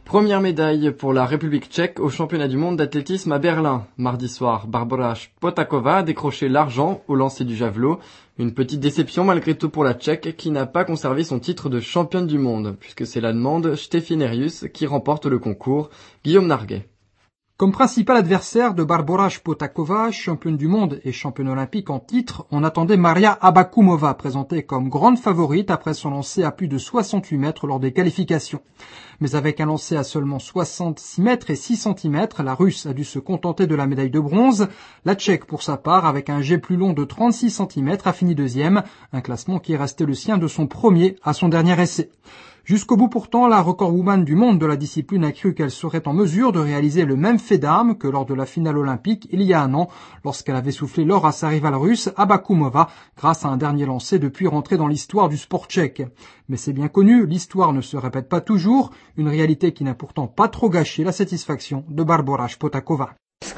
Première médaille pour la République tchèque au championnat du monde d'athlétisme à Berlin. Mardi soir, Barbora Spotakova a décroché l'argent au lancer du javelot. Une petite déception malgré tout pour la Tchèque qui n'a pas conservé son titre de championne du monde, puisque c'est l'Allemande Steffi Nerius qui remporte le concours. Guillaume Narguet. Comme principal adversaire de Barbora Spotakova, championne du monde et championne olympique en titre, on attendait Maria Abakumova, présentée comme grande favorite après son lancer à plus de 68 mètres lors des qualifications. Mais avec un lancer à seulement 66 mètres et 6 cm, la Russe a dû se contenter de la médaille de bronze. La Tchèque, pour sa part, avec un jet plus long de 36 cm, a fini deuxième, un classement qui est resté le sien de son premier à son dernier essai. Jusqu'au bout pourtant, la recordwoman du monde de la discipline a cru qu'elle serait en mesure de réaliser le même fait d'armes que lors de la finale olympique il y a un an, lorsqu'elle avait soufflé l'or à sa rivale russe, Abakumova, grâce à un dernier lancer depuis rentré dans l'histoire du sport tchèque. Mais c'est bien connu, l'histoire ne se répète pas toujours, une réalité qui n'a pourtant pas trop gâché la satisfaction de Barbora Spotakova.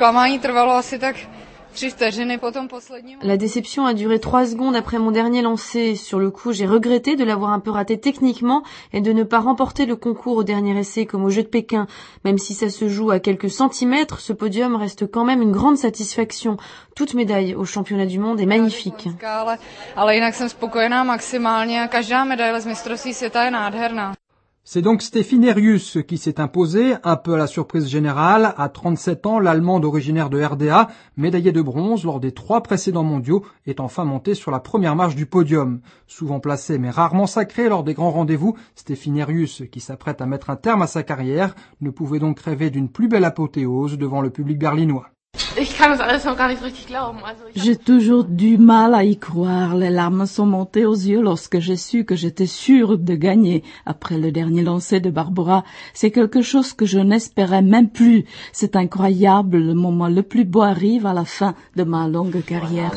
La déception a duré 3 secondes après mon dernier lancer. Sur le coup, j'ai regretté de l'avoir un peu raté techniquement et de ne pas remporter le concours au dernier essai comme au Jeux de Pékin. Même si ça se joue à quelques centimètres, ce podium reste quand même une grande satisfaction. Toute médaille au championnat du monde est magnifique. C'est donc Steffi Nerius qui s'est imposée, un peu à la surprise générale. À 37 ans, l'Allemande originaire de RDA, médaillée de bronze lors des 3 précédents mondiaux, est enfin montée sur la première marche du podium. Souvent placée mais rarement sacrée lors des grands rendez-vous, Steffi Nerius, qui s'apprête à mettre un terme à sa carrière, ne pouvait donc rêver d'une plus belle apothéose devant le public berlinois. J'ai toujours du mal à y croire. Les larmes sont montées aux yeux lorsque j'ai su que j'étais sûre de gagner. Après le dernier lancer de Barbora, c'est quelque chose que je n'espérais même plus. C'est incroyable, le moment le plus beau arrive à la fin de ma longue carrière.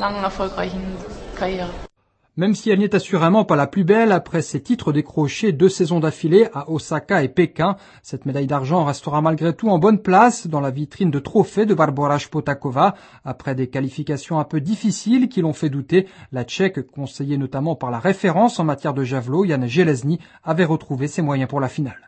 Même si elle n'est assurément pas la plus belle après ses titres décrochés 2 saisons d'affilée à Osaka et Pékin, cette médaille d'argent restera malgré tout en bonne place dans la vitrine de trophées de Barbora Spotakova. Après des qualifications un peu difficiles qui l'ont fait douter, la Tchèque, conseillée notamment par la référence en matière de javelot, Jan Železný, avait retrouvé ses moyens pour la finale.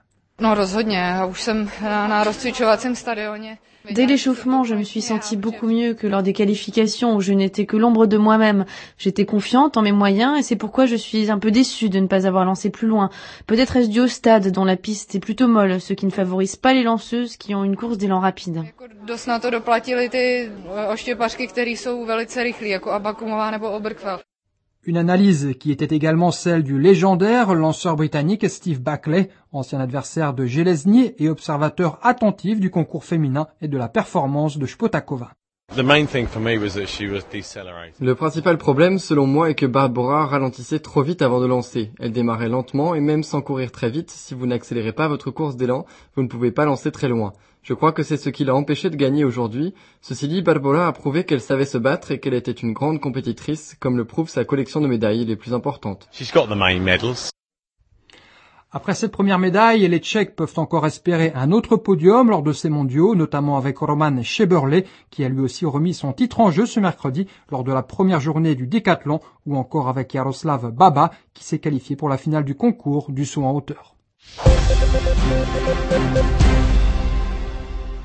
Dès l'échauffement, je me suis sentie beaucoup mieux que lors des qualifications où je n'étais que l'ombre de moi-même. J'étais confiante en mes moyens et c'est pourquoi je suis un peu déçue de ne pas avoir lancé plus loin. Peut-être est-ce dû au stade dont la piste est plutôt molle, ce qui ne favorise pas les lanceuses qui ont une course d'élan rapide. Une analyse qui était également celle du légendaire lanceur britannique Steve Buckley, ancien adversaire de Železný et observateur attentif du concours féminin et de la performance de Spotakova. Le principal problème, selon moi, est que Barbora ralentissait trop vite avant de lancer. Elle démarrait lentement et même sans courir très vite, si vous n'accélérez pas votre course d'élan, vous ne pouvez pas lancer très loin. Je crois que c'est ce qui l'a empêché de gagner aujourd'hui. Ceci dit, Barbora a prouvé qu'elle savait se battre et qu'elle était une grande compétitrice, comme le prouve sa collection de médailles les plus importantes. Après cette première médaille, les Tchèques peuvent encore espérer un autre podium lors de ces mondiaux, notamment avec Roman Šebrle, qui a lui aussi remis son titre en jeu ce mercredi lors de la première journée du décathlon, ou encore avec Jaroslav Baba, qui s'est qualifié pour la finale du concours du saut en hauteur.